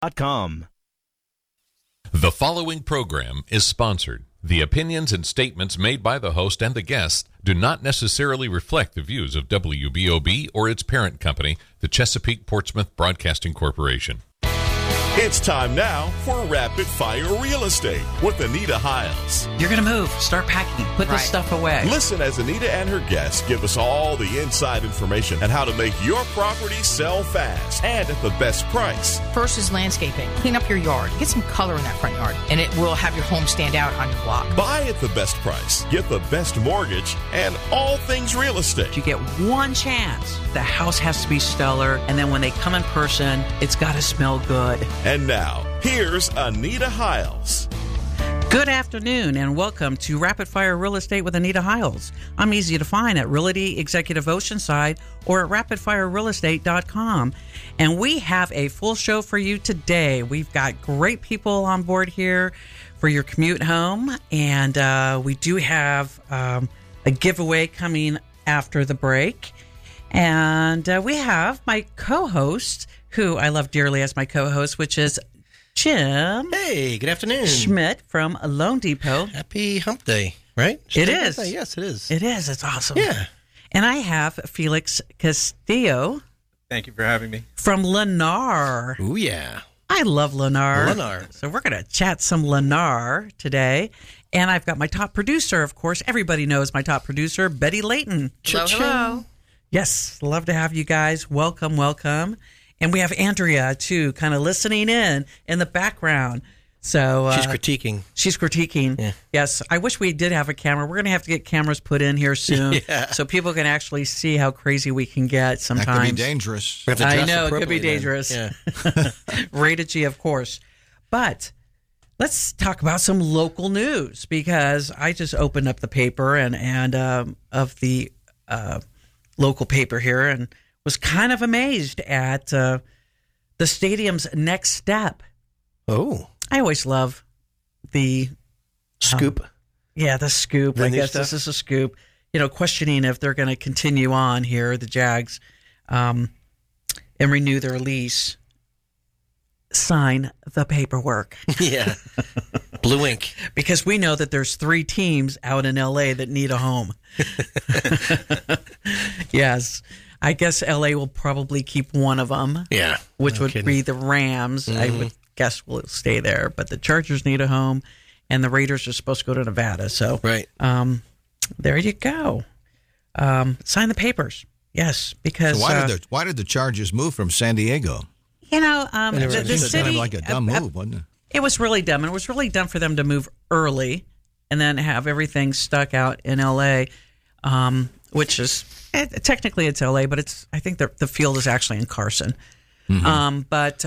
.com. The following program is sponsored. The opinions and statements made by the host and the guests do not necessarily reflect the views of WBOB or its parent company, the Chesapeake Portsmouth Broadcasting Corporation. It's time now for Rapid Fire Real Estate with Anita Hiles. You're going to move. Start packing. Put this stuff away. Listen as Anita and her guests give us all the inside information on how to make your property sell fast and at the best price. First is landscaping. Clean up your yard. Get some color in that front yard, and it will have your home stand out on your block. Buy at the best price. Get the best mortgage and all things real estate. You get one chance. The house has to be stellar, and then when they come in person, it's got to smell good. And now, here's Anita Hiles. Good afternoon, and welcome to Rapid Fire Real Estate with Anita Hiles. I'm easy to find at Realty Executive Oceanside or at rapidfirerealestate.com. And we have a full show for you today. We've got great people on board here for your commute home, and we do have a giveaway coming after the break. And we have my co-host, who I love dearly as my co-host, which is Jim. Hey, good afternoon. Schmidt from Loan Depot. Happy Hump Day, right? It is. Yes, it is. It is. It's awesome. Yeah. And I have Felix Castillo. Thank you for having me. From Lennar. Oh, yeah. I love Lennar. Lennar. So we're going to chat some Lennar today. And I've got my top producer, of course. Everybody knows my top producer, Betty Layton. Hello. Yes, love to have you guys. Welcome, welcome. And we have Andrea, too, kind of listening in the background. So She's critiquing. She's critiquing. Yeah. Yes, I wish we did have a camera. We're going to have to get cameras put in here soon so people can actually see how crazy we can get sometimes. That could be dangerous. I know, it could be dangerous. Yeah. Rated G, of course. But let's talk about some local news, because I just opened up the paper and of the local paper here and was kind of amazed at the stadium's next step. Oh. I always love the scoop. The scoop. I guess this is a scoop. You know, questioning if they're going to continue on here, the Jags, and renew their lease. Sign the paperwork. Yeah. Blue ink. Because we know that there's 3 teams out in L.A. that need a home. Yes. I guess L.A. will probably keep one of them. Yeah. Which would be the Rams. Mm-hmm. I would guess will stay there. But the Chargers need a home, and the Raiders are supposed to go to Nevada. So right. There you go. Sign the papers. Yes, because... So why did the Chargers move from San Diego? You know, the city... kind of like a dumb move, wasn't it? It was really dumb. And it was really dumb for them to move early and then have everything stuck out in L.A., which is... Technically, it's L.A., but I think the field is actually in Carson. Mm-hmm.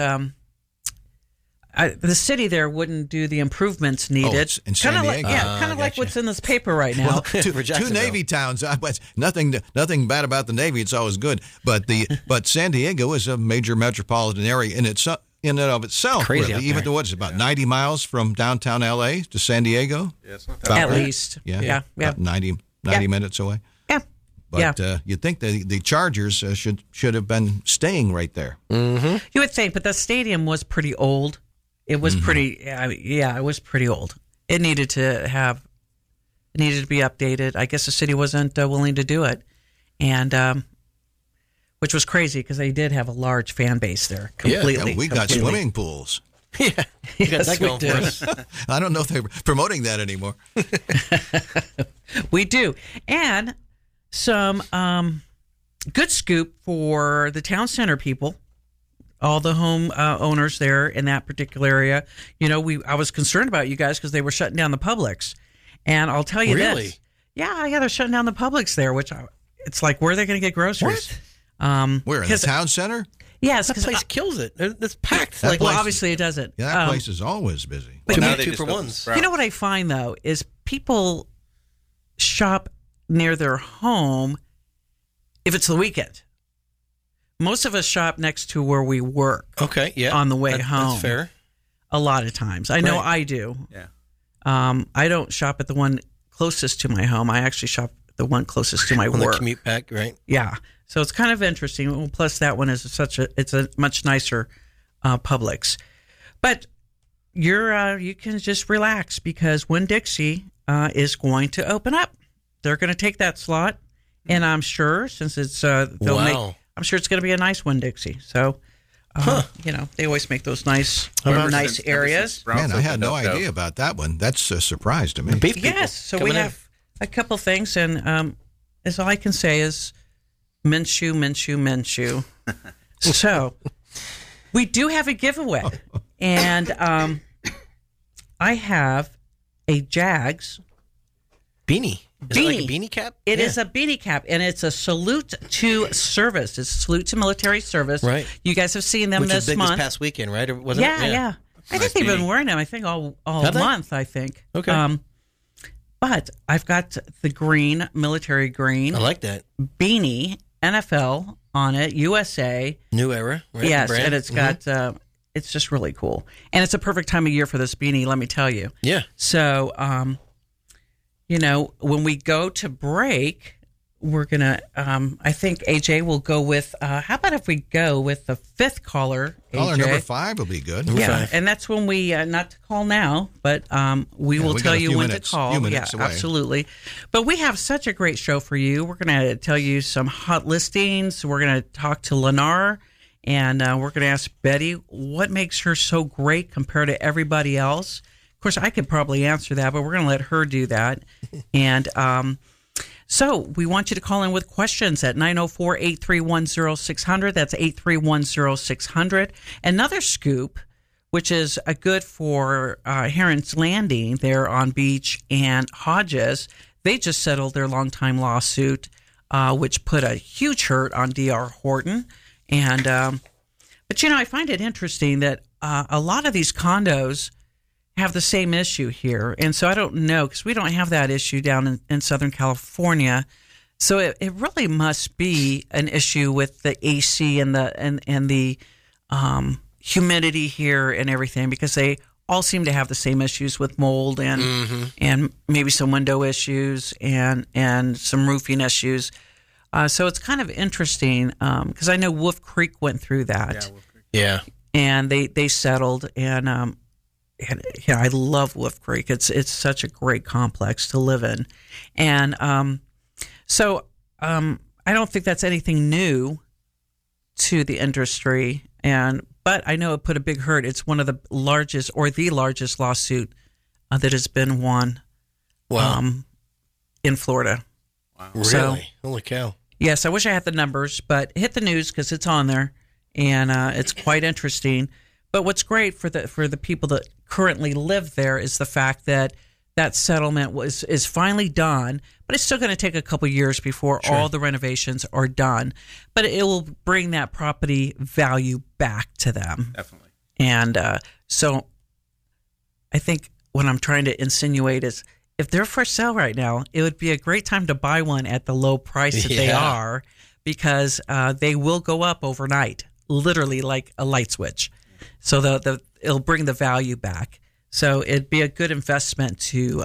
The city there wouldn't do the improvements needed. Oh, in San Diego? Kind of like what's in this paper right now. Well, two Navy towns. Nothing bad about the Navy. It's always good. But San Diego is a major metropolitan area in and of itself. Crazy really. Even though it's about 90 miles from downtown L.A. to San Diego. Yeah, it's not that At least. Yeah. About 90 minutes away. But you'd think the Chargers should have been staying right there. Mm-hmm. You would think, but the stadium was pretty old. It was pretty, it was pretty old. It needed to be updated. I guess the city wasn't willing to do it, and which was crazy because they did have a large fan base there. Completely, we got swimming pools. Yeah, you got yes, that going for us. I don't know if they're promoting that anymore. We do, and some good scoop for the town center people. All the home owners there in that particular area. You know, I was concerned about you guys because they were shutting down the Publix. And I'll tell you this. Yeah, they're shutting down the Publix there, which it's like, where are they going to get groceries? What? Where, in the town center? Yes. That place kills it. It's packed. Obviously it doesn't. Yeah, that place is always busy. But now they 2 for $1s. You know what I find, though, is people shop near their home if it's the weekend. Most of us shop next to where we work. Okay, yeah. On the way home. That's fair. A lot of times. I know I do. Yeah. I don't shop at the one closest to my home. I actually shop at the one closest to my on work. The commute back, right? Yeah. So it's kind of interesting. Well, plus that one is it's a much nicer Publix. But you can just relax because Winn-Dixie is going to open up. They're going to take that slot, and I'm sure since it's I'm sure it's going to be a nice Winn-Dixie. So. They always make those nice areas. Man, I had no idea about that one. That's a surprise to me. Yes, so we have a couple things, and as all I can say is Minshew. So we do have a giveaway, and I have a Jags beanie. Is it like a beanie cap? It is a beanie cap, and it's a salute to service. It's a salute to military service. Right. You guys have seen them Which was big month. this past weekend, right? Or wasn't it? Yeah. I think they've been wearing them, I think, all month, I think. Okay. But I've got the green, military green. I like that. Beanie, NFL on it, USA. New era, right? Yes, and it's got, it's just really cool. And it's a perfect time of year for this beanie, let me tell you. Yeah. So, when we go to break, we're going to, I think AJ will go with, how about if we go with the fifth caller, AJ? Caller number 5 will be good. Yeah, and that's when we, not to call now, but we will tell you when to call. Yeah, away. Absolutely. But we have such a great show for you. We're going to tell you some hot listings. We're going to talk to Lennar, and we're going to ask Betty what makes her so great compared to everybody else. Of course, I could probably answer that, but we're going to let her do that. And so we want you to call in with questions at 904-831-0600. That's 831-0600. Another scoop, which is a good for Heron's Landing there on Beach and Hodges. They just settled their longtime lawsuit, which put a huge hurt on D.R. Horton. And but, I find it interesting that a lot of these condos have the same issue here. And so I don't know, because we don't have that issue down in Southern California. So it really must be an issue with the AC and the humidity here and everything, because they all seem to have the same issues with mold and maybe some window issues and some roofing issues. So it's kind of interesting because I know Wolf Creek went through that. Yeah. And they settled, and I love Wolf Creek. It's such a great complex to live in. And so I don't think that's anything new to the industry. But I know it put a big hurt. It's one of the largest, or the largest lawsuit that has been won in Florida. Wow. Really? So, holy cow. Yes, I wish I had the numbers, but hit the news because it's on there, and it's quite interesting. But what's great for the people that currently live there is the fact that settlement is finally done, but it's still going to take a couple years before all the renovations are done. But it will bring that property value back to them. Definitely. And so I think what I'm trying to insinuate is if they're for sale right now, it would be a great time to buy one at the low price that they are, because they will go up overnight, literally like a light switch. So it'll bring the value back. So it'd be a good investment to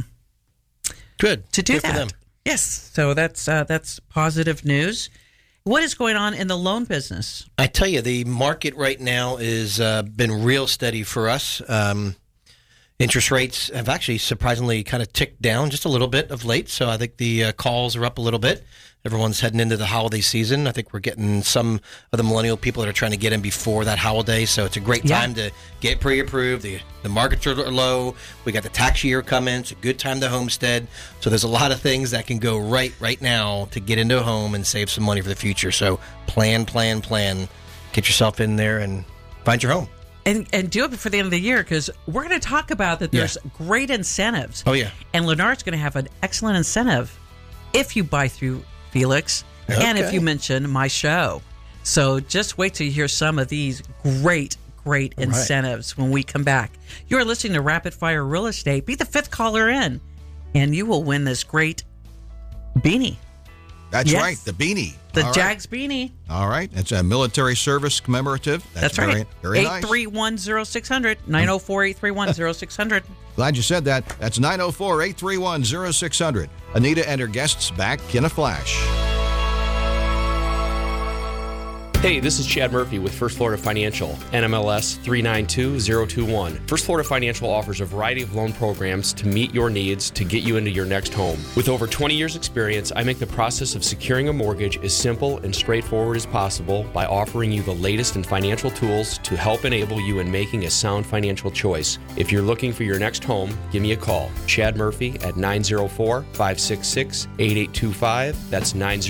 do good that. For them. Yes. So that's positive news. What is going on in the loan business? I tell you, the market right now is been real steady for us. Interest rates have actually surprisingly kind of ticked down just a little bit of late. So I think the calls are up a little bit. Everyone's heading into the holiday season. I think we're getting some of the millennial people that are trying to get in before that holiday. So it's a great time to get pre-approved. The markets are low. We got the tax year coming. It's a good time to homestead. So there's a lot of things that can go right now to get into a home and save some money for the future. So plan. Get yourself in there and find your home. And do it before the end of the year, because we're going to talk about that there's great incentives. Oh, yeah. And Lennar's going to have an excellent incentive if you buy through Felix and if you mention my show. So just wait till you hear some of these great incentives when we come back. You're listening to Rapid Fire Real Estate. Be the fifth caller in, and you will win this great beanie. That's right, the beanie. The Jags beanie. All right. It's a military service commemorative. That's right. Very nice. 831-0600. 904-831-0600. Glad you said that. That's 904-831-0600. Anita and her guests back in a flash. Hey, this is Chad Murphy with First Florida Financial, NMLS 392021. First Florida Financial offers a variety of loan programs to meet your needs to get you into your next home. With over 20 years experience, I make the process of securing a mortgage as simple and straightforward as possible by offering you the latest in financial tools to help enable you in making a sound financial choice. If you're looking for your next home, give me a call. Chad Murphy at 904-566-8825. That's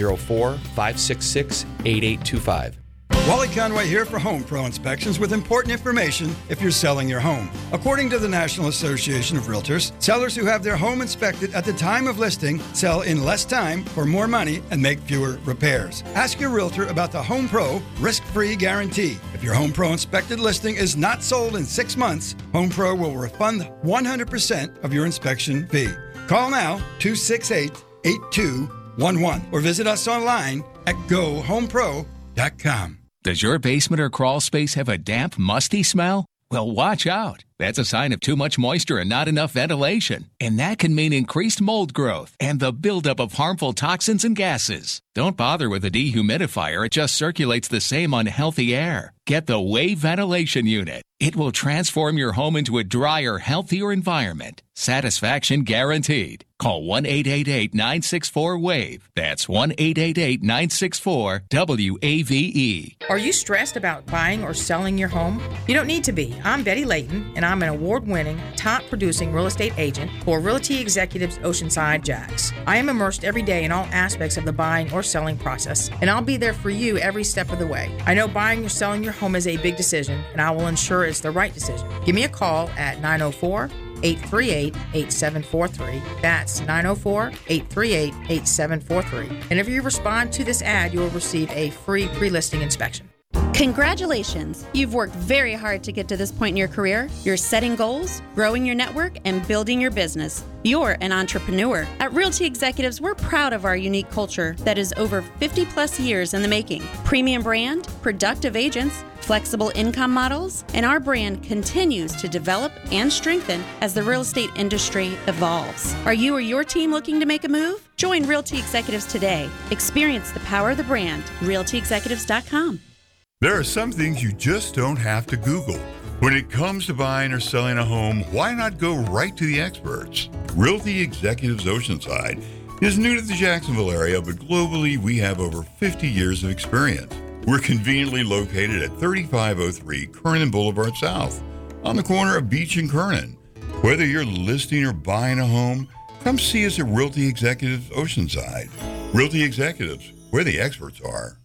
904-566-8825. Wally Conway here for Home Pro Inspections with important information if you're selling your home. According to the National Association of Realtors, sellers who have their home inspected at the time of listing sell in less time for more money and make fewer repairs. Ask your realtor about the Home Pro risk-free guarantee. If your Home Pro inspected listing is not sold in 6 months, Home Pro will refund 100% of your inspection fee. Call now 268-8211 or visit us online at GoHomePro.com. Does your basement or crawl space have a damp, musty smell? Well, watch out. That's a sign of too much moisture and not enough ventilation. And that can mean increased mold growth and the buildup of harmful toxins and gases. Don't bother with a dehumidifier. It just circulates the same unhealthy air. Get the Wave Ventilation Unit. It will transform your home into a drier, healthier environment. Satisfaction guaranteed. Call 1-888-964-WAVE. That's 1-888-964-WAVE. Are you stressed about buying or selling your home? You don't need to be. I'm Betty Layton, and I'm an award-winning, top-producing real estate agent for Realty Executives Oceanside Jax. I am immersed every day in all aspects of the buying or selling process, and I'll be there for you every step of the way. I know buying or selling your home is a big decision, and I will ensure it's the right decision. Give me a call at 904-838-8743. That's 904-838-8743. And if you respond to this ad, you will receive a free pre-listing inspection. Congratulations! You've worked very hard to get to this point in your career. You're setting goals, growing your network, and building your business. You're an entrepreneur. At Realty Executives, we're proud of our unique culture that is over 50 plus years in the making. Premium brand, productive agents, flexible income models, and our brand continues to develop and strengthen as the real estate industry evolves. Are you or your team looking to make a move? Join Realty Executives today. Experience the power of the brand. RealtyExecutives.com. There are some things you just don't have to Google. When it comes to buying or selling a home, why not go right to the experts? Realty Executives Oceanside is new to the Jacksonville area, but globally we have over 50 years of experience. We're conveniently located at 3503 Kernan Boulevard South, on the corner of Beach and Kernan. Whether you're listing or buying a home, come see us at Realty Executives Oceanside. Realty Executives, where the experts are.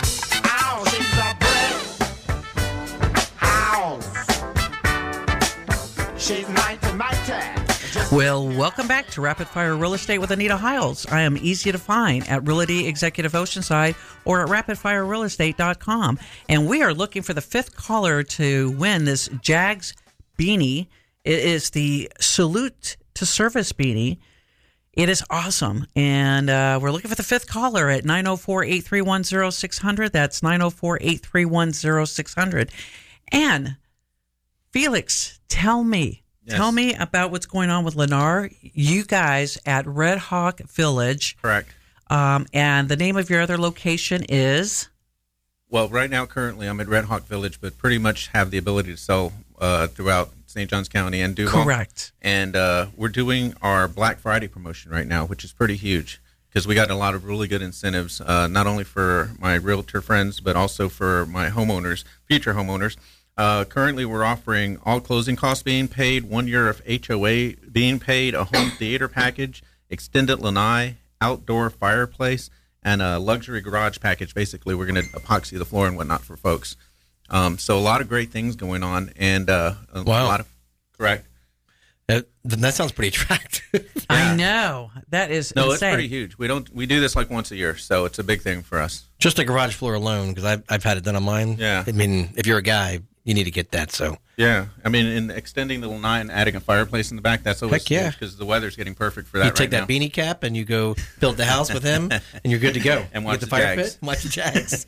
Well, welcome back to Rapid Fire Real Estate with Anita Hiles. I am easy to find at Realty Executive Oceanside or at rapidfirerealestate.com. And we are looking for the fifth caller to win this Jags beanie. It is the Salute to Service beanie. It is awesome. And we're looking for the fifth caller at 904-831-0600. That's 904-831-0600. And Felix, tell me about what's going on with Lennar. You guys at Red Hawk Village. Correct. And the name of your other location is? Well, right now, currently, I'm at Red Hawk Village, but pretty much have the ability to sell throughout St. Johns County and Duval. Correct. And we're doing our Black Friday promotion right now, which is pretty huge because we got a lot of really good incentives, not only for my realtor friends, but also for my homeowners, future homeowners. Currently, we're offering all closing costs being paid, 1 year of HOA being paid, a home theater package, extended lanai, outdoor fireplace, and a luxury garage package. Basically, we're going to epoxy the floor and whatnot for folks. So a lot of great things going on, and a lot of correct. That sounds pretty attractive. Yeah. I know that is insane. It's pretty huge. We do this like once a year, so it's a big thing for us. Just a garage floor alone, because I've had it done on mine. Yeah, I mean, if you're a guy, you need to get that. So yeah, I mean, in extending the lanai and adding a fireplace in the back, that's always huge because the weather's getting perfect for that. You take that beanie cap and you go build the house with him, and you're good to go. And watch the fire pit, watch the Jags.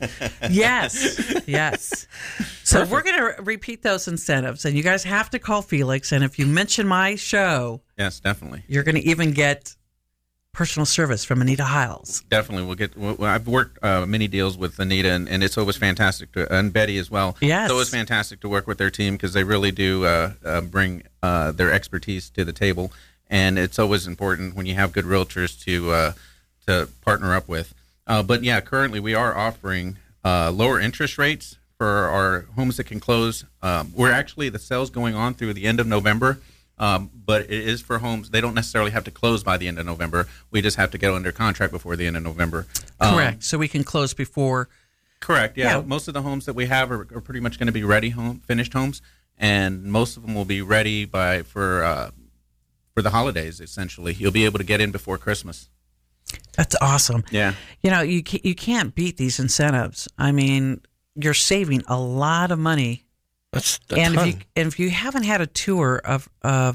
Yes. So we're going to repeat those incentives, and you guys have to call Felix. And if you mention my show, yes, definitely, you're going to even get personal service from Anita Hiles. Definitely. I've worked many deals with Anita, and it's always fantastic and Betty as well. Yes. It's always fantastic to work with their team because they really do bring their expertise to the table. And it's always important when you have good realtors to partner up with. But yeah, currently we are offering lower interest rates for our homes that can close. We're actually, the sale's going on through the end of November, but it is for homes. They don't necessarily have to close by the end of November. We just have to get under contract before the end of November. Correct. So we can close before. Correct. Yeah. Most of the homes that we have are pretty much going to be finished homes, and most of them will be ready for the holidays. Essentially, you'll be able to get in before Christmas. That's awesome. Yeah. You know, you can't beat these incentives. I mean, you're saving a lot of money. That's a and ton. if you haven't had a tour of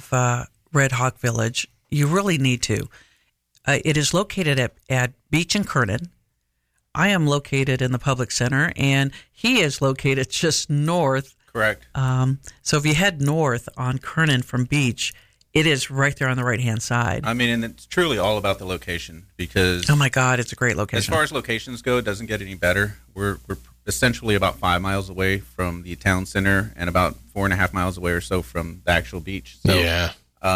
Red Hawk Village, you really need to. It is located at Beach and Kernan. I am located in the Public Center, and he is located just north. Correct. So if you head north on Kernan from Beach, it is right there on the right-hand side. I mean, and it's truly all about the location because... Oh, my God, it's a great location. As far as locations go, it doesn't get any better. We're essentially about 5 miles away from the town center and about 4.5 miles away or so from the actual beach. So, yeah.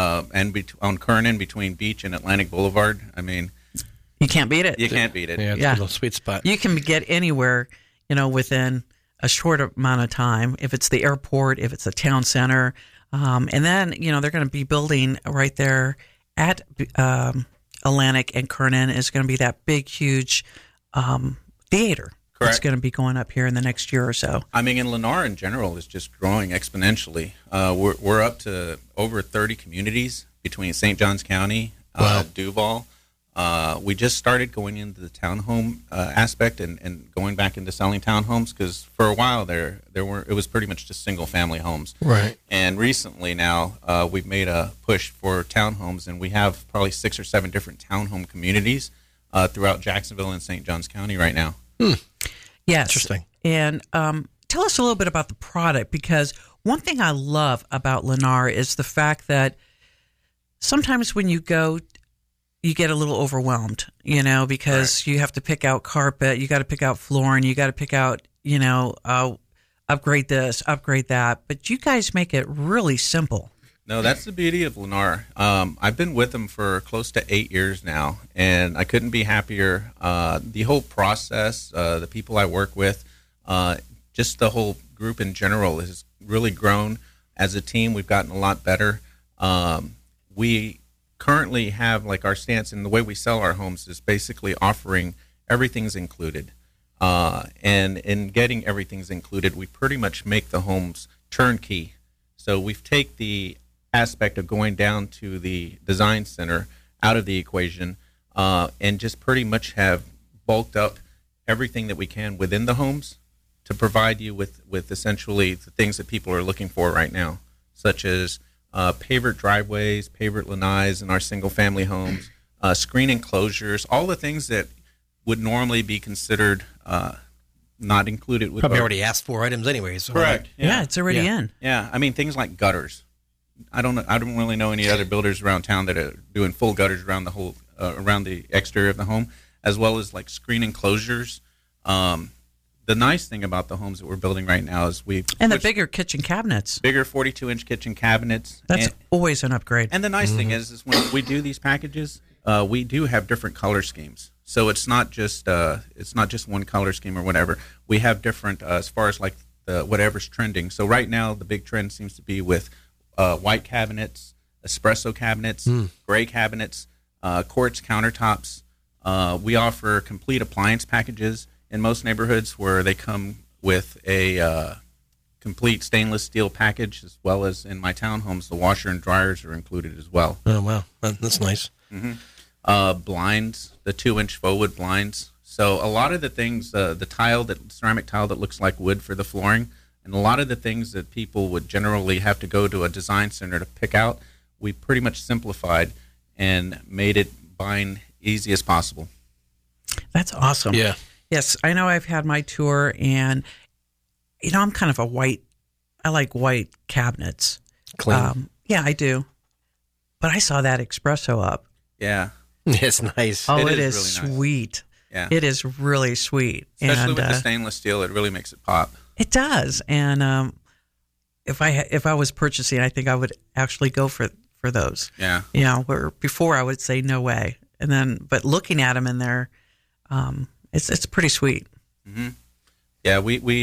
On Kernan, between Beach and Atlantic Boulevard, I mean... You can't beat it. You can't beat it. Yeah, it's a little sweet spot. You can get anywhere, within a short amount of time. If it's the airport, if it's the town center... and then, they're going to be building right there at Atlantic and Kernan is going to be that big, huge theater. Correct. It's going to be going up here in the next year or so. I mean, and Lennar in general is just growing exponentially. We're up to over 30 communities between St. Johns County, Duval. We just started going into the townhome aspect and going back into selling townhomes because for a while it was pretty much just single family homes. Right. And recently now we've made a push for townhomes, and we have probably 6 or 7 different townhome communities throughout Jacksonville and St. Johns County right now. Yes. Interesting. And tell us a little bit about the product, because one thing I love about Lennar is the fact that sometimes when you go, you get a little overwhelmed, because you have to pick out carpet, you got to pick out flooring, you got to pick out, upgrade this, upgrade that. But you guys make it really simple. No, that's the beauty of Lennar. I've been with them for close to 8 years now, and I couldn't be happier. The whole process, the people I work with, just the whole group in general has really grown. As a team, we've gotten a lot better. We currently have, like, our stance in the way we sell our homes is basically offering everything's included. And in getting everything's included, we pretty much make the homes turnkey. So we've taken the aspect of going down to the design center out of the equation and just pretty much have bulked up everything that we can within the homes to provide you with essentially the things that people are looking for right now, such as pavered driveways, pavered lanais in our single-family homes, screen enclosures, all the things that would normally be considered not included. With Probably already asked for items anyways. So correct. Yeah, it's already in. Yeah, I mean, things like gutters. I don't really know any other builders around town that are doing full gutters around the whole around the exterior of the home, as well as like screen enclosures. The nice thing about the homes that we're building right now is the bigger kitchen cabinets, bigger 42-inch kitchen cabinets. That's always an upgrade. And the nice thing is when we do these packages, we do have different color schemes. So it's not just one color scheme or whatever. We have different as far as like whatever's trending. So right now the big trend seems to be with white cabinets, espresso cabinets, gray cabinets, quartz countertops. We offer complete appliance packages in most neighborhoods where they come with a complete stainless steel package, as well as in my townhomes, the washer and dryers are included as well. Oh, wow. That's nice. Mm-hmm. Blinds, the 2-inch faux wood blinds. So a lot of the things, the ceramic tile that looks like wood for the flooring, and a lot of the things that people would generally have to go to a design center to pick out, we pretty much simplified and made it buying easy as possible. That's awesome. Yeah. Yes, I know I've had my tour, and, I'm kind of I like white cabinets. Clean. Yeah, I do. But I saw that espresso up. Yeah. It's nice. Oh, It it is is really nice. sweet. Yeah. It is really sweet. Especially and, with the stainless steel, it really makes it pop. It does. And if I was purchasing, I think I would actually go for those. Yeah. Where before I would say no way, and then but looking at them in there, it's pretty sweet. Mm-hmm. Yeah,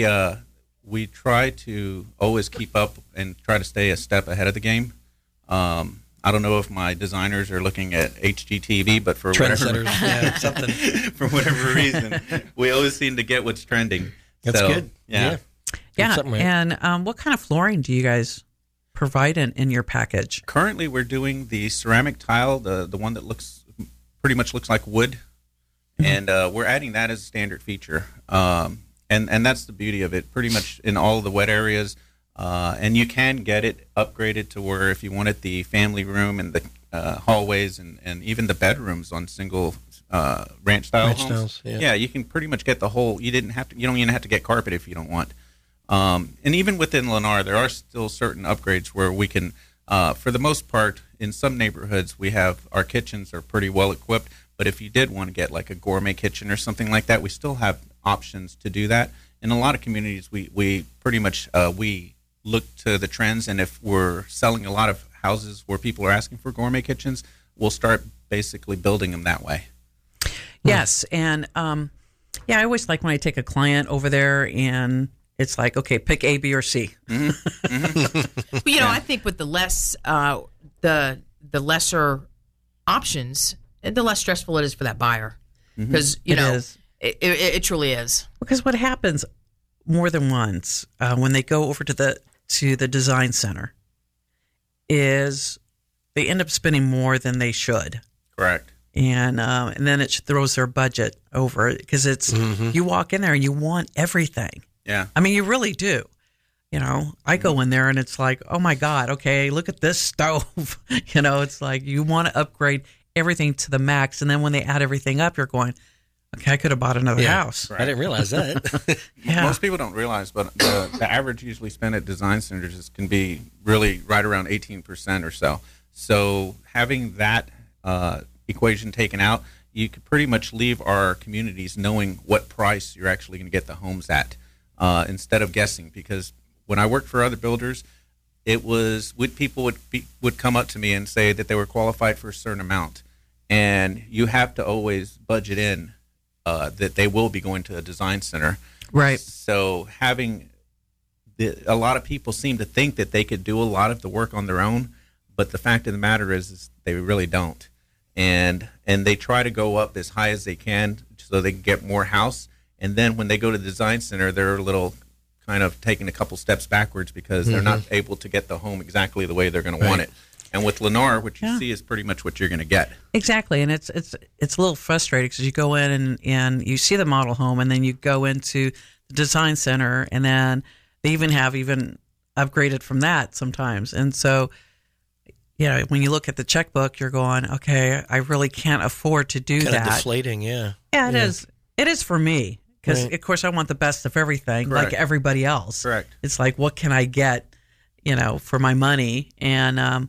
we try to always keep up and try to stay a step ahead of the game. I don't know if my designers are looking at HGTV, but for Trendsetters, yeah, something. For whatever reason, we always seem to get what's trending. That's So, good. Yeah. Yeah. Something right. And what kind of flooring do you guys provide in your package? Currently, we're doing the ceramic tile, the one that pretty much looks like wood, and we're adding that as a standard feature. And that's the beauty of it. Pretty much in all the wet areas. And you can get it upgraded to where if you wanted the family room and the hallways and even the bedrooms on single ranch style homes. Yeah. You can pretty much get the whole. You don't even have to get carpet if you don't want. And even within Lennar, there are still certain upgrades where we can, for the most part, in some neighborhoods, we have our kitchens are pretty well equipped. But if you did want to get like a gourmet kitchen or something like that, we still have options to do that. In a lot of communities, we pretty much we look to the trends, and if we're selling a lot of houses where people are asking for gourmet kitchens, we'll start basically building them that way. Yes, and I always like when I take a client over there and it's like, okay, pick A, B, or C. Mm-hmm. Mm-hmm. Well, I think with the less the lesser options, the less stressful it is for that buyer, because it truly is. Because what happens more than once when they go over to the design center is they end up spending more than they should. Correct. And then it throws their budget over because it's you walk in there and you want everything. Yeah. I mean, you really do. I go in there and it's like, oh my God, okay, look at this stove. It's like you want to upgrade everything to the max. And then when they add everything up, you're going, okay, I could have bought another house. Right. I didn't realize that. Yeah. Most people don't realize, but the average usually spend at design centers can be really right around 18% or so. So having that equation taken out, you could pretty much leave our communities knowing what price you're actually going to get the homes at instead of guessing. Because when I worked for other builders, it was people would come up to me and say that they were qualified for a certain amount, and you have to always budget in that they will be going to a design center. Right. So having a lot of people seem to think that they could do a lot of the work on their own, but the fact of the matter is they really don't. And they try to go up as high as they can so they can get more house. And then when they go to the design center, they're a little kind of taking a couple steps backwards because they're not able to get the home exactly the way they're going to want it. And with Lennar, what you see is pretty much what you're going to get. Exactly, and it's a little frustrating because you go in and you see the model home, and then you go into the design center, and then they even upgraded from that sometimes. And so, when you look at the checkbook, you're going, okay, I really can't afford to do kind that. Of deflating, yeah. Yeah, it is. It is for me because, of course, I want the best of everything, like everybody else. Correct. It's like, what can I get, for my money? And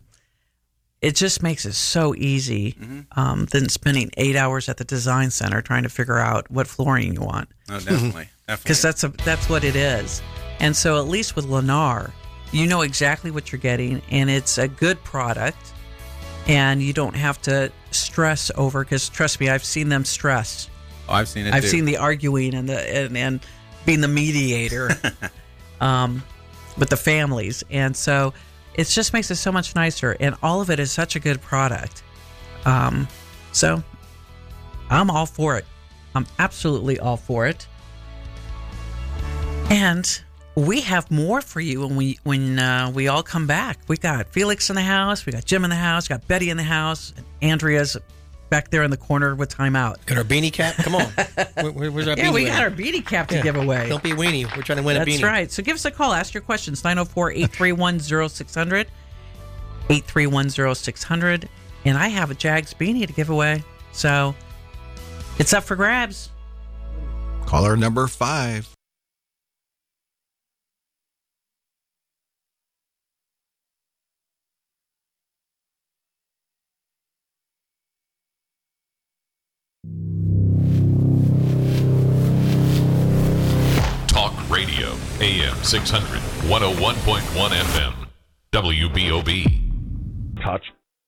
it just makes it so easy than spending 8 hours at the design center trying to figure out what flooring you want. Oh, definitely. Because that's what it is. And so at least with Lennar, you know exactly what you're getting, and it's a good product, and you don't have to stress over, because trust me, I've seen them stress. Oh, I've seen it I've too. seen the arguing and being the mediator with the families. And so it just makes it so much nicer, and all of it is such a good product. So I'm all for it. I'm absolutely all for it. And we have more for you when we all come back. We got Felix in the house, we got Jim in the house, we got Betty in the house, and Andrea's back there in the corner with timeout. Got our beanie cap? Come on. Where's our beanie? Yeah, we got our beanie cap to give away. Don't be a weenie. We're trying to win a beanie. That's right. So give us a call. Ask your questions. 904-831-0600. 831-0600. And I have a Jags beanie to give away. So it's up for grabs. Caller number 5. 600 101.1 FM. WBOB. Touch.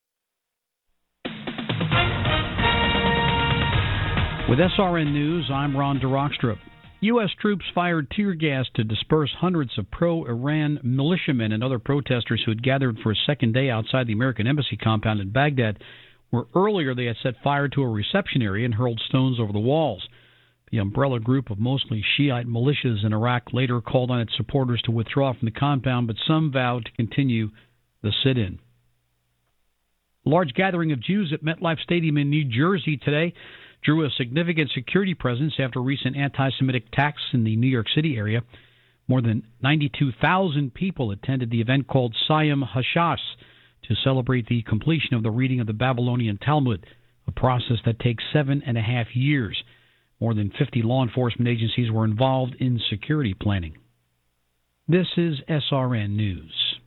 With SRN News, I'm Ron DeRockstrup. U.S. troops fired tear gas to disperse hundreds of pro-Iran militiamen and other protesters who had gathered for a second day outside the American Embassy compound in Baghdad, where earlier they had set fire to a reception area and hurled stones over the walls. The umbrella group of mostly Shiite militias in Iraq later called on its supporters to withdraw from the compound, but some vowed to continue the sit-in. A large gathering of Jews at MetLife Stadium in New Jersey today drew a significant security presence after recent anti-Semitic attacks in the New York City area. More than 92,000 people attended the event called Sayam Hashas to celebrate the completion of the reading of the Babylonian Talmud, a process that takes 7.5 years. More than 50 law enforcement agencies were involved in security planning. This is SRN News.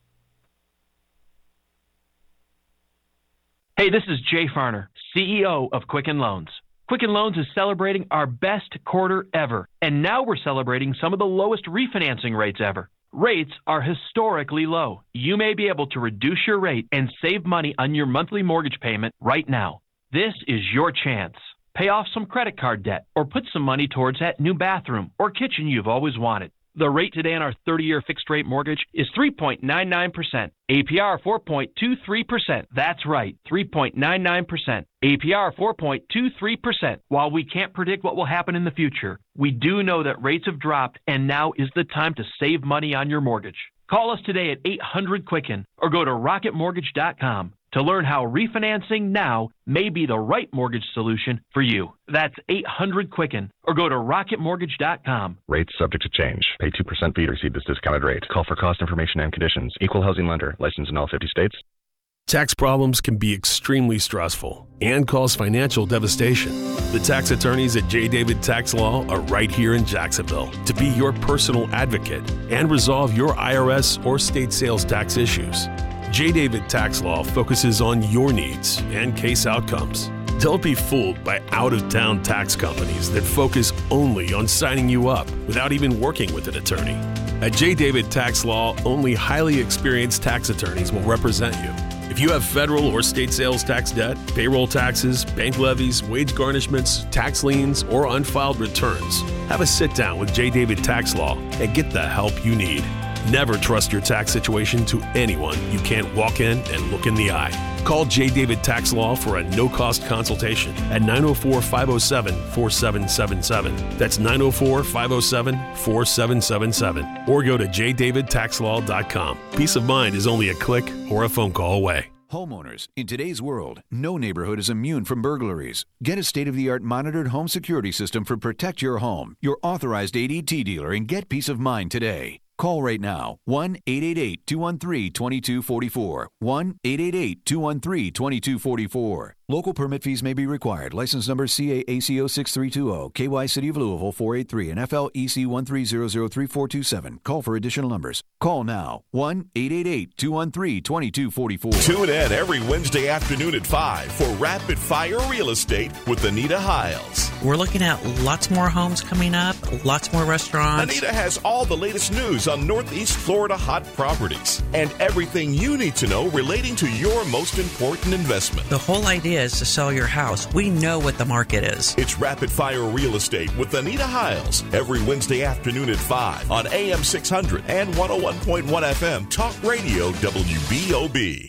Hey, this is Jay Farner, CEO of Quicken Loans. Quicken Loans is celebrating our best quarter ever, and now we're celebrating some of the lowest refinancing rates ever. Rates are historically low. You may be able to reduce your rate and save money on your monthly mortgage payment right now. This is your chance. Pay off some credit card debt or put some money towards that new bathroom or kitchen you've always wanted. The rate today on our 30-year fixed-rate mortgage is 3.99%. APR 4.23%. That's right, 3.99%. APR 4.23%. While we can't predict what will happen in the future, we do know that rates have dropped, and now is the time to save money on your mortgage. Call us today at 800-QUICKEN or go to rocketmortgage.com to learn how refinancing now may be the right mortgage solution for you. That's 800-QUICKEN or go to rocketmortgage.com. Rates subject to change. Pay 2% fee to receive this discounted rate. Call for cost information and conditions. Equal housing lender. Licensed in all 50 states. Tax problems can be extremely stressful and cause financial devastation. The tax attorneys at J. David Tax Law are right here in Jacksonville to be your personal advocate and resolve your IRS or state sales tax issues. J. David Tax Law focuses on your needs and case outcomes. Don't be fooled by out-of-town tax companies that focus only on signing you up without even working with an attorney. At J. David Tax Law, only highly experienced tax attorneys will represent you. If you have federal or state sales tax debt, payroll taxes, bank levies, wage garnishments, tax liens, or unfiled returns, have a sit-down with J. David Tax Law and get the help you need. Never trust your tax situation to anyone you can't walk in and look in the eye. Call J. David Tax Law for a no-cost consultation at 904-507-4777. That's 904-507-4777. Or go to jdavidtaxlaw.com. Peace of mind is only a click or a phone call away. Homeowners, in today's world, no neighborhood is immune from burglaries. Get a state-of-the-art monitored home security system for Protect Your Home, your authorized ADT dealer, and get peace of mind today. Call right now, 1-888-213-2244, 1-888-213-2244. Local permit fees may be required. License number CAACO 6320, KY City of Louisville 483, and FLEC 13003427. Call for additional numbers. Call now, 1-888-213-2244. Tune in every Wednesday afternoon at 5 for Rapid Fire Real Estate with Anita Hiles. We're looking at lots more homes coming up, lots more restaurants. Anita has all the latest news on Northeast Florida hot properties and everything you need to know relating to your most important investment. The whole idea is to sell your house. We know what the market is. It's Rapid Fire Real Estate with Anita Hiles every Wednesday afternoon at 5 on AM 600 and 101.1 FM Talk Radio WBOB.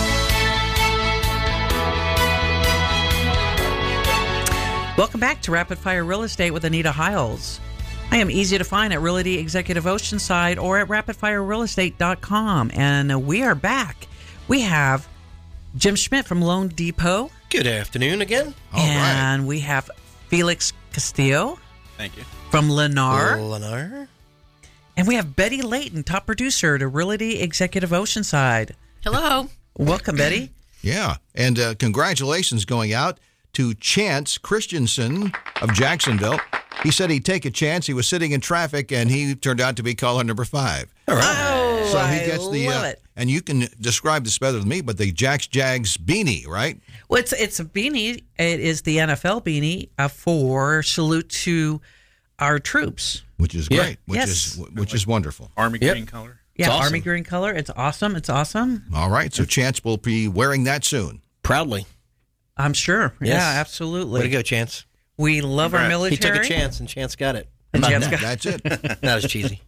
Welcome back to Rapid Fire Real Estate with Anita Hiles. I am easy to find at Realty Executive Oceanside or at rapidfirerealestate.com. And we are back. We have Jim Schmidt from Loan Depot. Good afternoon again. And we have Felix Castillo. Thank you. From Lennar. And we have Betty Layton, top producer to Realty Executive Oceanside. Hello. Welcome, Betty. Yeah. And congratulations going out to Chance Christensen of Jacksonville. He said he'd take a chance. He was sitting in traffic, and he turned out to be caller number 5. All right. Oh, so he gets love it. And you can describe this better than me, but the Jags beanie, right? Well, it's a beanie. It is the NFL beanie for salute to our troops. which is great, which is wonderful. Army green color. Yeah, awesome. Army green color. It's awesome. It's awesome. All right, so Chance will be wearing that soon. Proudly. I'm sure. Yes. Yeah, absolutely. Way to go, Chance. We love our military. He took a chance, and Chance got it. And Chance That's it. That was cheesy.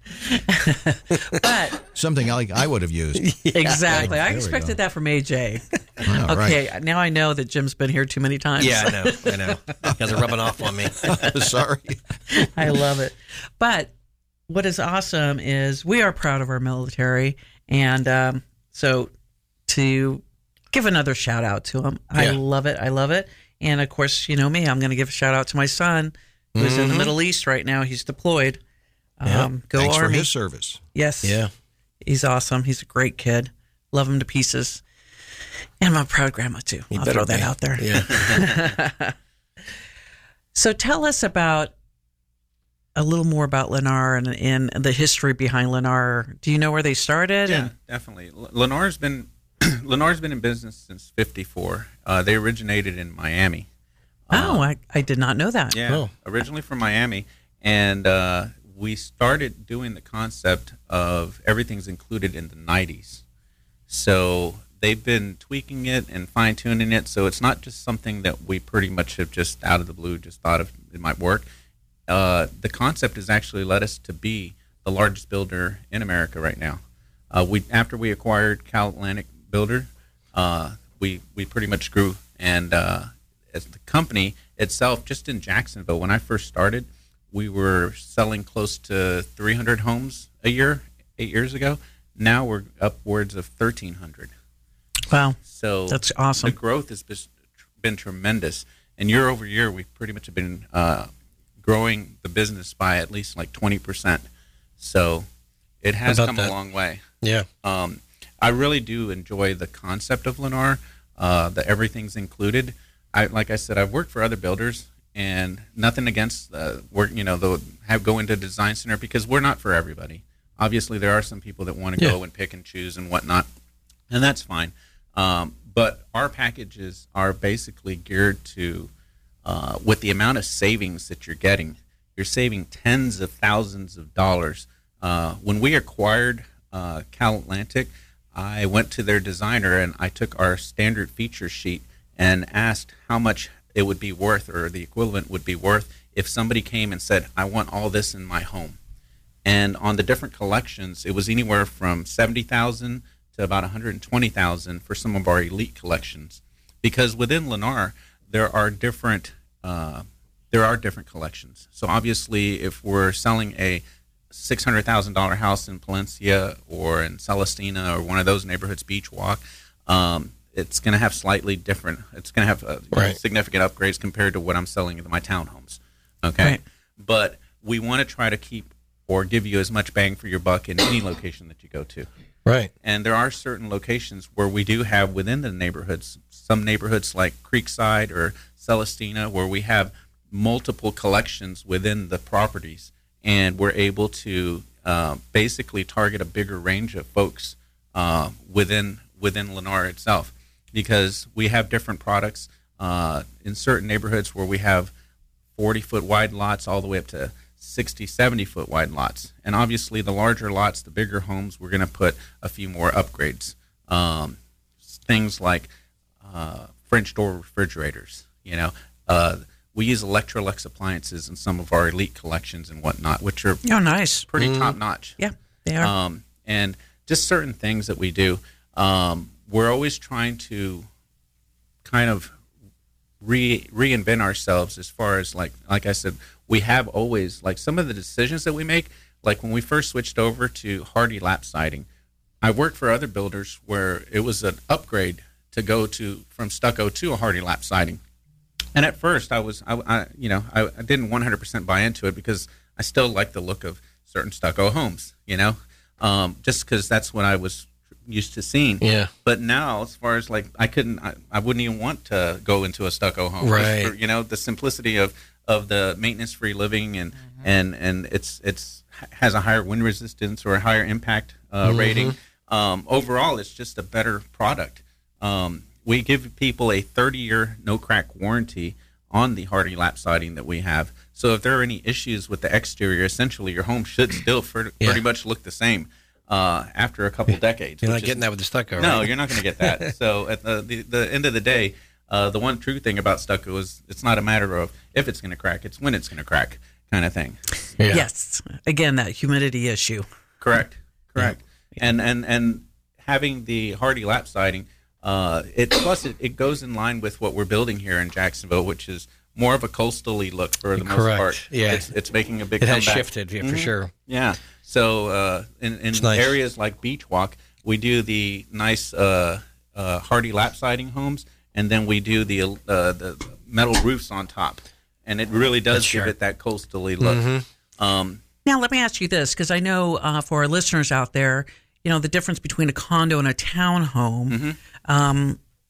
But something I would have used. Exactly. I There we expected that from AJ. All Okay, right. now I know that Jim's been here too many times. Yeah, I know. You guys are rubbing off on me. Sorry. I love it. But what is awesome is we are proud of our military. And so to give another shout out to them, I love it. I love it. And of course, you know me, I'm going to give a shout out to my son who's in the Middle East right now. He's deployed. Go Thanks Army. for his service. Yes. Yeah. He's awesome. He's a great kid. Love him to pieces. And I'm a proud grandma, too. I'll throw that out there. Yeah. So tell us about a little more about Lennar and the history behind Lennar. Do you know where they started? Yeah, definitely. Lennar's been in business since '54. They originated in Miami. I did not know that. Yeah, originally from Miami, and we started doing the concept of everything's included in the 90s. So they've been tweaking it and fine-tuning it, so it's not just something that we pretty much have just out of the blue just thought of it might work. The concept has actually led us to be the largest builder in America right now. After we acquired Cal Atlantic Builder, we pretty much grew, and as the company itself, just in Jacksonville, when I first started, we were selling close to 300 homes a year 8 years ago. Now we're upwards of 1,300. Wow. So that's awesome. The growth has been tremendous. And year over year, we pretty much have been growing the business by at least like 20%. So it has come a long way. Yeah. I really do enjoy the concept of Lennar, that everything's included. Like I said, I've worked for other builders, and nothing against go into design center, because we're not for everybody. Obviously, there are some people that want to go and pick and choose and whatnot, and that's fine. But our packages are basically geared to, with the amount of savings that you're getting, you're saving tens of thousands of dollars. When we acquired Cal Atlantic, I went to their designer and I took our standard feature sheet and asked how much it would be worth, or the equivalent would be worth, if somebody came and said, I want all this in my home. And on the different collections, it was anywhere from $70,000 to about $120,000 for some of our elite collections. Because within Lennar, there are different collections. So obviously, if we're selling a $600,000 house in Palencia or in Celestina or one of those neighborhoods, Beach Walk, it's going to have slightly different. It's going to have significant upgrades compared to what I'm selling in my townhomes. Okay, Right. But we want to try to keep or give you as much bang for your buck in any location that you go to. Right. And there are certain locations where we do have within the neighborhoods, some neighborhoods like Creekside or Celestina, where we have multiple collections within the properties, and we're able to basically target a bigger range of folks within Lennar itself, because we have different products in certain neighborhoods where we have 40-foot wide lots all the way up to 60, 70-foot wide lots. And obviously the larger lots, the bigger homes, we're going to put a few more upgrades. Things like French door refrigerators, we use Electrolux appliances in some of our elite collections and whatnot, which are nice, pretty top-notch. Yeah, they are. And just certain things that we do. We're always trying to kind of reinvent ourselves as far as, like I said, we have always, like some of the decisions that we make, like when we first switched over to Hardy lap siding, I worked for other builders where it was an upgrade to go from stucco to a Hardy lap siding. And at first I didn't 100% buy into it, because I still like the look of certain stucco homes, just because that's what I was used to seeing. Yeah. But now, as far as like, I wouldn't even want to go into a stucco home. Right. For, the simplicity of the maintenance-free living, and it's has a higher wind resistance or a higher impact rating. Overall, it's just a better product. We give people a 30-year no-crack warranty on the Hardy lap siding that we have. So if there are any issues with the exterior, essentially your home should still pretty much look the same after a couple decades. You're not getting that with the stucco, right? No, you're not going to get that. So at the end of the day, the one true thing about stucco is it's not a matter of if it's going to crack, it's when it's going to crack kind of thing. Yeah. Yes. Again, that humidity issue. Correct. Yeah. And having the Hardy lap siding, it goes in line with what we're building here in Jacksonville, which is more of a coastal-y look for the most part. Yeah. It's making a big comeback. It has shifted, for sure. Yeah. So in nice. Areas like Beach Walk, we do the nice Hardy lap siding homes, and then we do the metal roofs on top. And it really does give it that coastal-y look. Mm-hmm. Now, let me ask you this, because I know for our listeners out there, the difference between a condo and a townhome. Mm-hmm.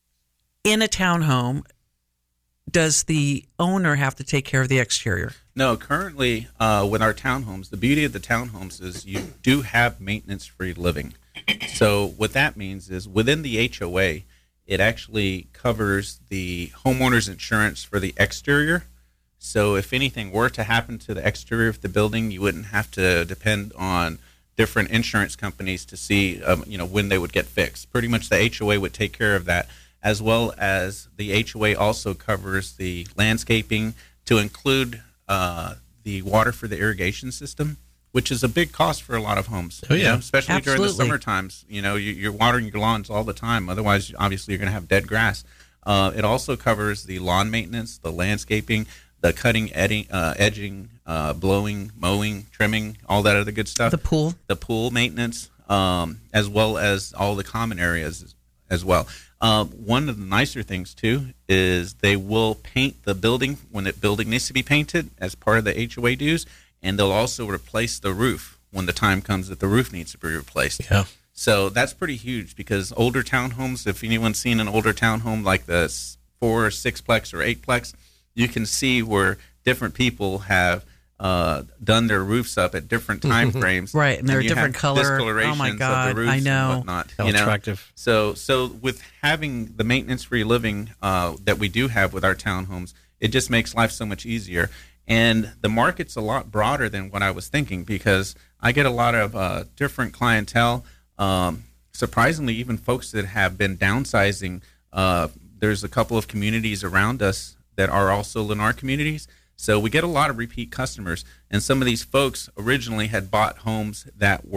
In a townhome, does the owner have to take care of the exterior? No, currently with our townhomes, the beauty of the townhomes is you do have maintenance-free living. So what that means is within the HOA, it actually covers the homeowner's insurance for the exterior. So if anything were to happen to the exterior of the building, you wouldn't have to depend on different insurance companies to see, when they would get fixed. Pretty much the HOA would take care of that, as well as the HOA also covers the landscaping to include the water for the irrigation system, which is a big cost for a lot of homes. Oh, yeah. Especially during the summer times. You're watering your lawns all the time. Otherwise, obviously, you're going to have dead grass. It also covers the lawn maintenance, the landscaping, the cutting, edging, blowing, mowing, trimming, all that other good stuff. The pool maintenance, as well as all the common areas as well. One of the nicer things, too, is they will paint the building when the building needs to be painted as part of the HOA dues, and they'll also replace the roof when the time comes that the roof needs to be replaced. Yeah. So that's pretty huge because older townhomes, if anyone's seen an older townhome like the 4 or 6-plex or 8-plex, you can see where different people have done their roofs up at different time frames. Right, and they're a different color. Oh my God, of the roofs I know. And whatnot, How attractive. So with having the maintenance-free living that we do have with our townhomes, it just makes life so much easier. And the market's a lot broader than what I was thinking because I get a lot of different clientele. Surprisingly, even folks that have been downsizing. There's a couple of communities around us that are also Lennar communities. So we get a lot of repeat customers. And some of these folks originally had bought homes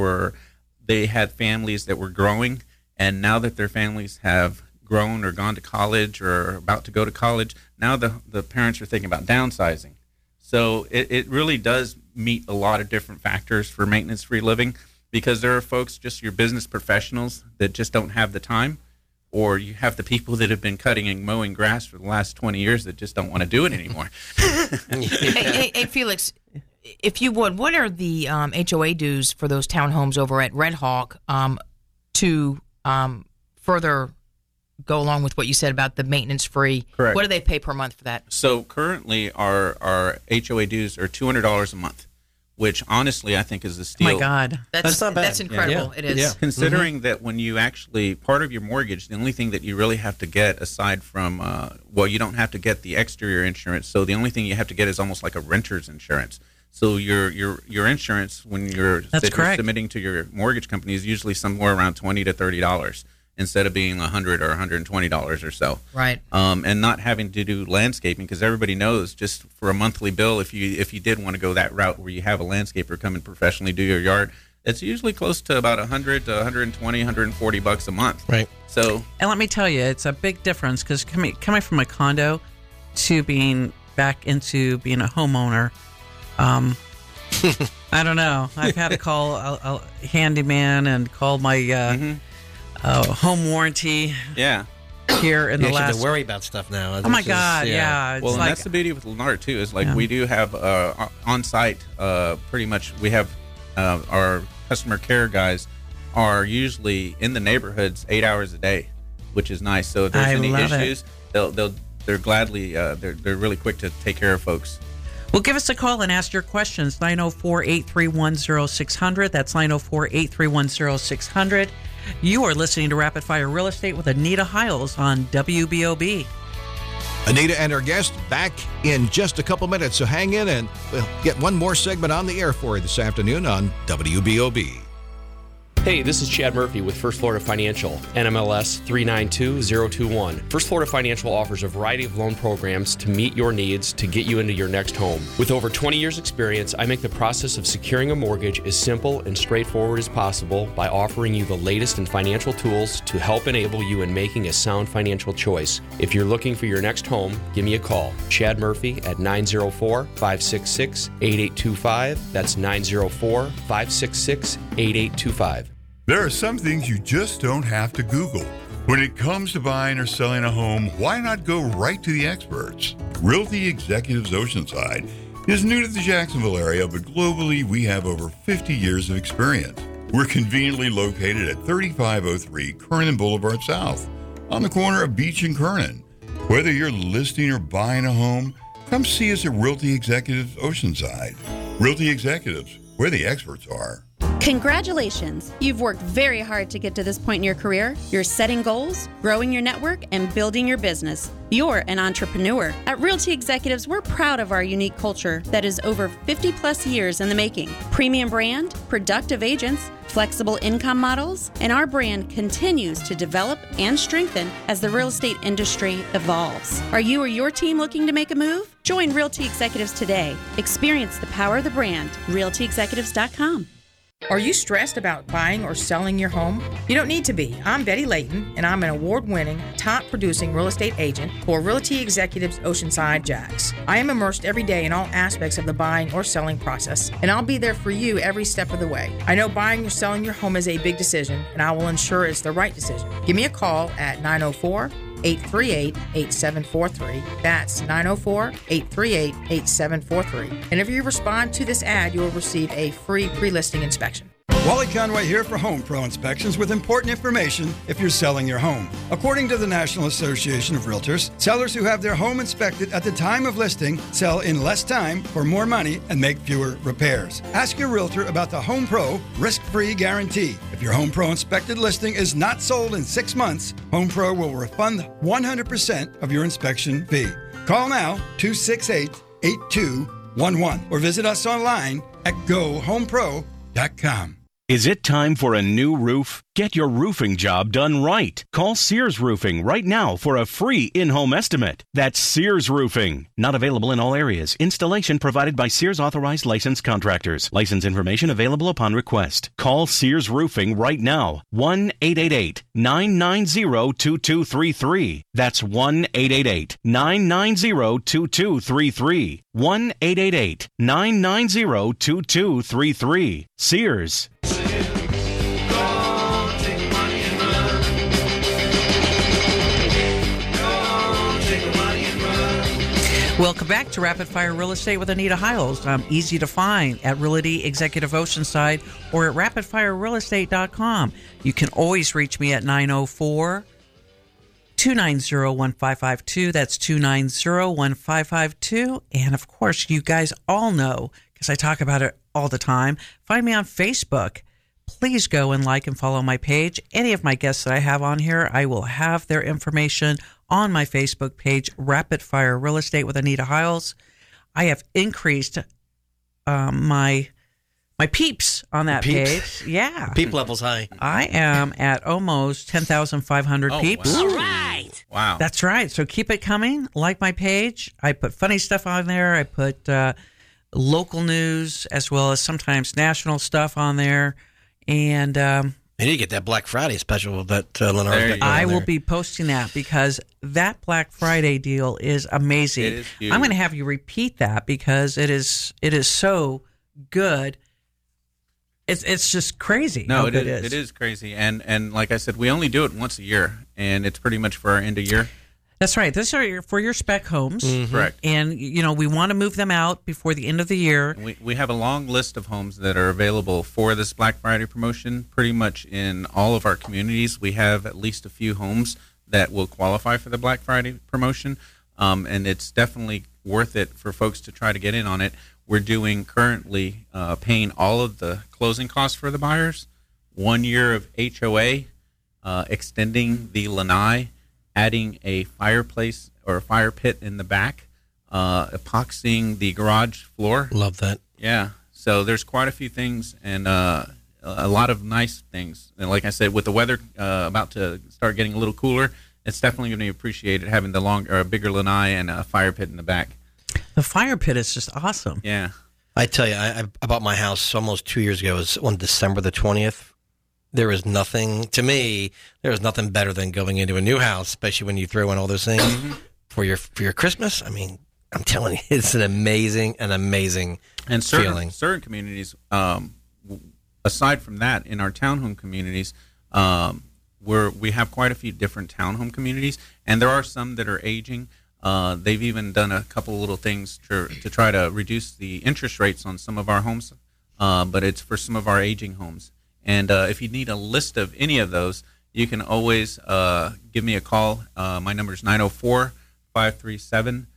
they had families that were growing. And now that their families have grown or gone to college or are about to go to college, now the parents are thinking about downsizing. So it really does meet a lot of different factors for maintenance-free living because there are folks, just your business professionals, that just don't have the time. Or you have the people that have been cutting and mowing grass for the last 20 years that just don't want to do it anymore. Hey, Felix, if you would, what are the HOA dues for those townhomes over at Red Hawk to further go along with what you said about the maintenance-free? Correct. What do they pay per month for that? So currently our HOA dues are $200 a month, which honestly I think is a steal. Oh my God. That's not bad. That's incredible. Yeah. It is. Yeah. Considering that when you actually, part of your mortgage, the only thing that you really have to get aside from, you don't have to get the exterior insurance. So the only thing you have to get is almost like a renter's insurance. So your insurance when you're submitting to your mortgage company is usually somewhere around $20 to $30 instead of being $100 or $120 or so. Right. And not having to do landscaping because everybody knows just for a monthly bill, if you did want to go that route where you have a landscaper come and professionally do your yard, it's usually close to about $100 to $120, $140 a month. Right. So, and let me tell you, it's a big difference because coming from a condo to being back into being a homeowner, I don't know. I've had to call a handyman and call my home warranty. Yeah. Here in the last. You have to last. worry about stuff now. Oh my God! Yeah. Well, and that's the beauty with Lennar too. Is we do have on site. Pretty much, we have our customer care guys are usually in the neighborhoods 8 hours a day, which is nice. So if there's any issues, they're gladly they're really quick to take care of folks. Well, give us a call and ask your questions. 904-831-0600. That's 904-831-0600. You are listening to Rapid Fire Real Estate with Anita Hiles on WBOB. Anita and her guest back in just a couple minutes, so hang in and we'll get one more segment on the air for you this afternoon on WBOB. Hey, this is Chad Murphy with First Florida Financial, NMLS 392021. First Florida Financial offers a variety of loan programs to meet your needs to get you into your next home. With over 20 years experience, I make the process of securing a mortgage as simple and straightforward as possible by offering you the latest in financial tools to help enable you in making a sound financial choice. If you're looking for your next home, give me a call. Chad Murphy at 904-566-8825. That's 904-566-8825. There are some things you just don't have to Google. When it comes to buying or selling a home, why not go right to the experts? Realty Executives Oceanside is new to the Jacksonville area, but globally we have over 50 years of experience. We're conveniently located at 3503 Kernan Boulevard South, on the corner of Beach and Kernan. Whether you're listing or buying a home, come see us at Realty Executives Oceanside. Realty Executives, where the experts are. Congratulations! You've worked very hard to get to this point in your career. You're setting goals, growing your network, and building your business. You're an entrepreneur. At Realty Executives, we're proud of our unique culture that is over 50 plus years in the making. Premium brand, productive agents, flexible income models, and our brand continues to develop and strengthen as the real estate industry evolves. Are you or your team looking to make a move? Join Realty Executives today. Experience the power of the brand. RealtyExecutives.com. Are you stressed about buying or selling your home? You don't need to be. I'm Betty Layton, and I'm an award-winning, top-producing real estate agent for Realty Executives Oceanside Jacks. I am immersed every day in all aspects of the buying or selling process, and I'll be there for you every step of the way. I know buying or selling your home is a big decision, and I will ensure it's the right decision. Give me a call at 904-838-8743. That's 904-838-8743. And if you respond to this ad, you will receive a free pre-listing inspection. Wally Conway here for Home Pro Inspections with important information if you're selling your home. According to the National Association of Realtors, sellers who have their home inspected at the time of listing sell in less time for more money and make fewer repairs. Ask your realtor about the Home Pro risk-free guarantee. If your Home Pro inspected listing is not sold in 6 months, Home Pro will refund 100% of your inspection fee. Call now 268-8211 or visit us online at GoHomePro.com. Is it time for a new roof? Get your roofing job done right. Call Sears Roofing right now for a free in-home estimate. That's Sears Roofing. Not available in all areas. Installation provided by Sears authorized licensed contractors. License information available upon request. Call Sears Roofing right now. 1-888-990-2233. That's 1-888-990-2233. 1-888-990-2233. Sears. Welcome back to Rapid Fire Real Estate with Anita Hiles. I'm easy to find at Realty Executive Oceanside or at rapidfirerealestate.com. You can always reach me at 904-290-1552. That's 290-1552. And of course, you guys all know, because I talk about it all the time, find me on Facebook. Please go and like and follow my page. Any of my guests that I have on here, I will have their information on my Facebook page, Rapid Fire Real Estate with Anita Hiles. I have increased my peeps on that page. Yeah. Peep level's high. I am at almost 10,500 peeps. Wow. All right. Wow. That's right. So keep it coming. Like my page. I put funny stuff on there. I put local news as well as sometimes national stuff on there. And you need to get that Black Friday special that Lenore. I will be posting that because that Black Friday deal is amazing. It is huge. I'm going to have you repeat that because it is so good. It's just crazy. No, how it good is. It is crazy, and like I said, we only do it once a year, and it's pretty much for our end of year. That's right. These are for your spec homes. Mm-hmm. Correct. And, we want to move them out before the end of the year. We have a long list of homes that are available for this Black Friday promotion. Pretty much in all of our communities, we have at least a few homes that will qualify for the Black Friday promotion. And it's definitely worth it for folks to try to get in on it. We're doing currently paying all of the closing costs for the buyers, 1 year of HOA, extending the lanai, adding a fireplace or a fire pit in the back, epoxying the garage floor. Love that. Yeah. So there's quite a few things, and a lot of nice things. And like I said, with the weather about to start getting a little cooler, it's definitely going to be appreciated having a bigger lanai and a fire pit in the back. The fire pit is just awesome. Yeah. I tell you, I bought my house almost 2 years ago. It was on December the 20th. There was nothing better than going into a new house, especially when you throw in all those things for your Christmas. I mean, I'm telling you, it's an amazing feeling. Certain communities, aside from that, in our townhome communities, we have quite a few different townhome communities, and there are some that are aging. They've even done a couple little things to try to reduce the interest rates on some of our homes, but it's for some of our aging homes. And if you need a list of any of those, you can always give me a call. My number is 904-537-4306.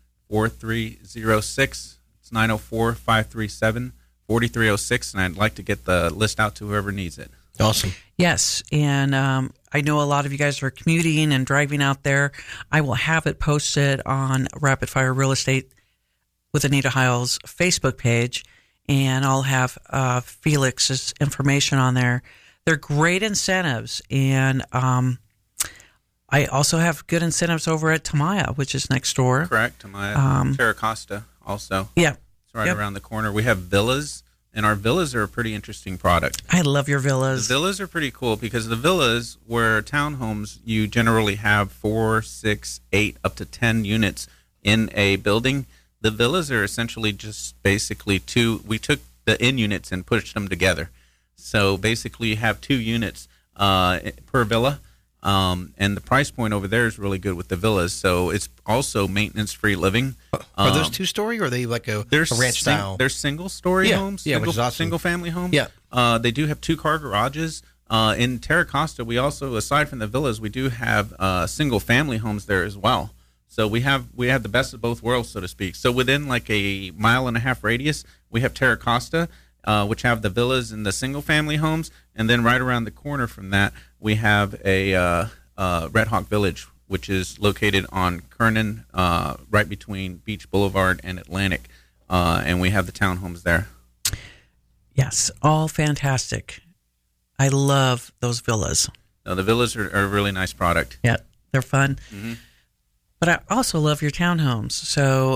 It's 904-537-4306, and I'd like to get the list out to whoever needs it. Awesome. Yes, and I know a lot of you guys are commuting and driving out there. I will have it posted on Rapid Fire Real Estate with Anita Hiles Facebook page, and I'll have Felix's information on there. They're great incentives, and I also have good incentives over at Tamaya, which is next door. Correct, Tamaya. Terra Costa also. Yeah. It's right around the corner. We have villas, and our villas are a pretty interesting product. I love your villas. The villas are pretty cool because the villas, where townhomes, you generally have 4, 6, 8, up to 10 units in a building. The villas are essentially just basically we took the in units and pushed them together. So basically you have 2 units per villa, and the price point over there is really good with the villas. So it's also maintenance-free living. Are those 2-story, or are they like a ranch style? They're single-story homes, which is awesome. Single-family homes. Yeah. They do have 2-car garages. In Terra Costa, we also, aside from the villas, we do have single-family homes there as well. So we have the best of both worlds, so to speak. So within like a 1.5-mile radius, we have Terra Costa, which have the villas and the single-family homes, and then right around the corner from that, we have a Red Hawk Village, which is located on Kernan, right between Beach Boulevard and Atlantic, and we have the townhomes there. Yes, all fantastic. I love those villas. No, the villas are a really nice product. Yeah, they're fun. Mm-hmm. But I also love your townhomes. So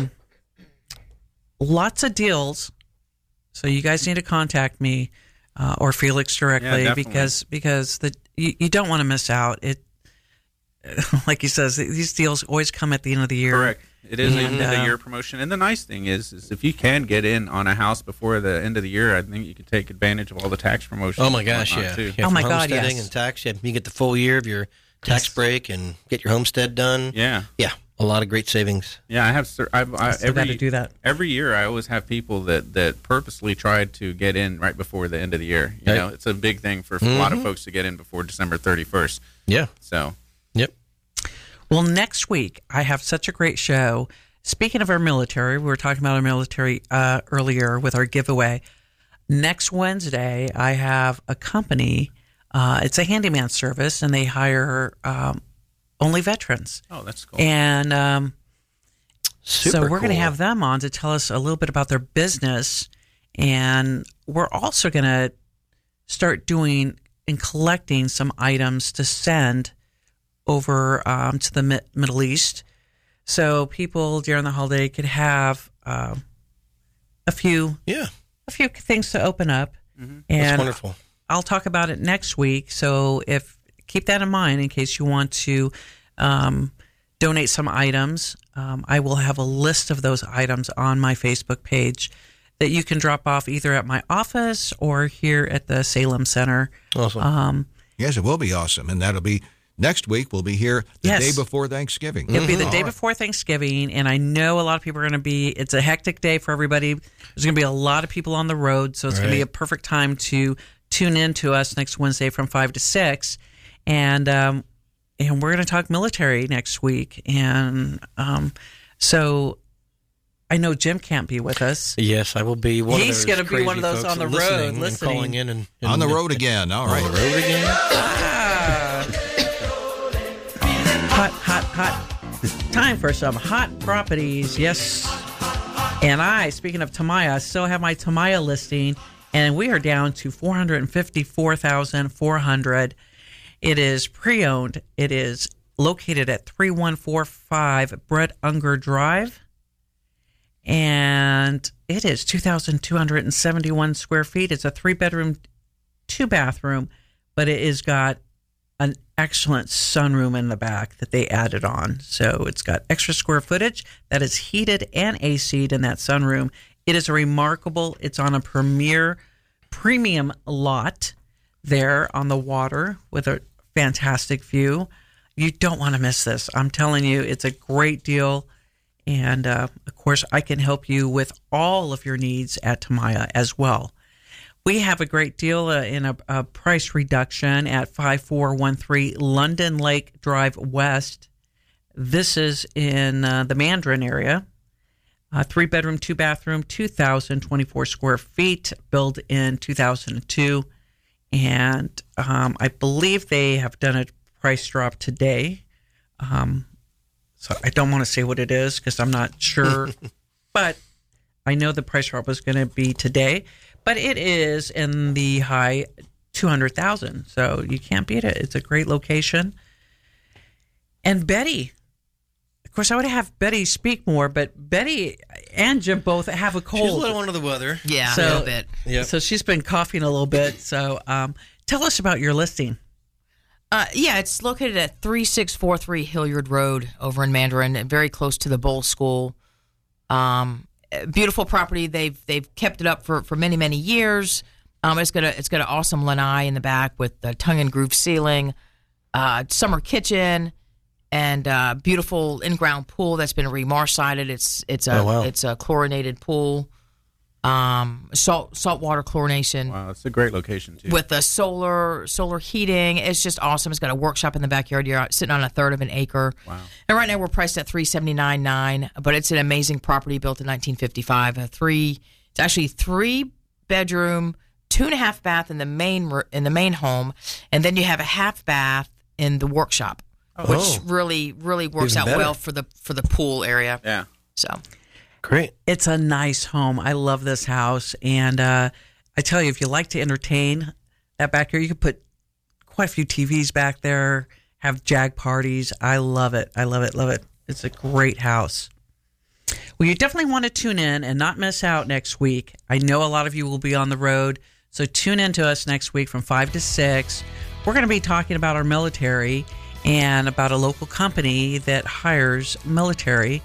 lots of deals. So you guys need to contact me or Felix directly because you don't want to miss out. It, like he says, these deals always come at the end of the year. Correct. It is the end of the year promotion. And the nice thing is if you can get in on a house before the end of the year, I think you can take advantage of all the tax promotions. Oh my gosh, yeah. Too. Oh my God, homesteading yes. and tax. Yeah, you get the full year of your tax break and get your homestead done. Yeah. Yeah. A lot of great savings. Yeah, I still got to do that. Every year I always have people that purposely try to get in right before the end of the year. You know, it's a big thing for a lot of folks to get in before December 31st. Yeah. So. Yep. Well, next week I have such a great show. Speaking of our military, we were talking about our military earlier with our giveaway. Next Wednesday I have a company. It's a handyman service, and they hire only veterans. Oh, that's cool. And so we're cool. going to have them on to tell us a little bit about their business. And we're also going to start doing and collecting some items to send over to the Middle East. So people during the holiday could have a few things to open up. Mm-hmm. And that's wonderful. I'll talk about it next week. So keep that in mind in case you want to donate some items. I will have a list of those items on my Facebook page that you can drop off either at my office or here at the Salem Center. Awesome. Yes, it will be awesome. And that'll be next week. We'll be here the day before Thanksgiving. It'll be the day before Thanksgiving. And I know a lot of people are going to it's a hectic day for everybody. There's going to be a lot of people on the road. So it's going to be a perfect time to tune in to us next Wednesday from 5 to 6. And we're going to talk military next week. And so I know Jim can't be with us. Yes, I will be one He's going to be one of those on the road listening. And calling in. And on the road again. All right. On the road again. Hot. Time for some hot properties. Yes. And speaking of Tamaya, I still have my Tamaya listing, and we are down to $454,400. It is pre-owned. It is located at 3145 Brett Unger Drive, and it is 2,271 square feet. It's a 3-bedroom, 2-bathroom, but it has got an excellent sunroom in the back that they added on. So it's got extra square footage that is heated and AC'd in that sunroom. It is it's on a premium lot there on the water with a fantastic view. You don't want to miss this. I'm telling you, it's a great deal. And of course, I can help you with all of your needs at Tamaya as well. We have a great deal in a price reduction at 5413 London Lake Drive West. This is in the Mandarin area. 3-bedroom, 2-bathroom, 2,024 square feet, built in 2002. And I believe they have done a price drop today. So I don't want to say what it is because I'm not sure. But I know the price drop was going to be today. But it is in the high 200,000, so you can't beat it. It's a great location. And Betty, of course, I would have Betty speak more, but Betty and Jim both have a cold. She's a little under the weather. Yeah, a little bit. Yep. So she's been coughing a little bit. So tell us about your listing. It's located at 3643 Hilliard Road over in Mandarin, very close to the Bowl School. Beautiful property. They've kept it up for many years. It's got an awesome lanai in the back with the tongue and groove ceiling, summer kitchen, and beautiful in-ground pool that's been remarsh-sided. It's a chlorinated pool, saltwater chlorination. Wow, it's a great location too. With the solar heating, it's just awesome. It's got a workshop in the backyard. You're sitting on a third of an acre. Wow. And right now we're priced at $379,900, but it's an amazing property built in 1955. It's actually 3-bedroom, 2.5 bath in the main home, and then you have a half bath in the workshop, which really works out well for the pool area. Yeah. So. Great. It's a nice home. I love this house. And I tell you, if you like to entertain that back here, you could put quite a few TVs back there, have jag parties. I love it. I love it. Love it. It's a great house. Well, you definitely want to tune in and not miss out next week. I know a lot of you will be on the road, so tune in to us next week from 5 to 6. We're going to be talking about our military and about a local company that hires military.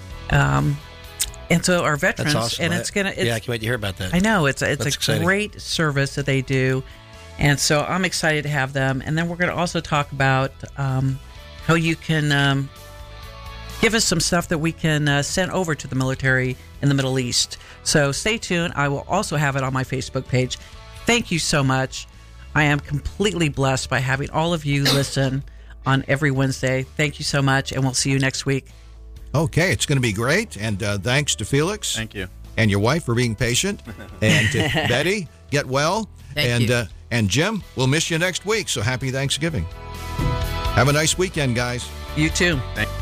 And so our veterans, That's awesome. and it's gonna. I can't wait to hear about that. I know it's a exciting. great service that they do, and so I'm excited to have them. And then we're going to also talk about how you can give us some stuff that we can send over to the military in the Middle East. So stay tuned. I will also have it on my Facebook page. Thank you so much. I am completely blessed by having all of you listen on every Wednesday. Thank you so much, and we'll see you next week. Okay, it's going to be great. And thanks to Felix. Thank you. And your wife for being patient. And to Betty, get well. Thank you. And Jim, we'll miss you next week. So happy Thanksgiving. Have a nice weekend, guys. You too. Thank you.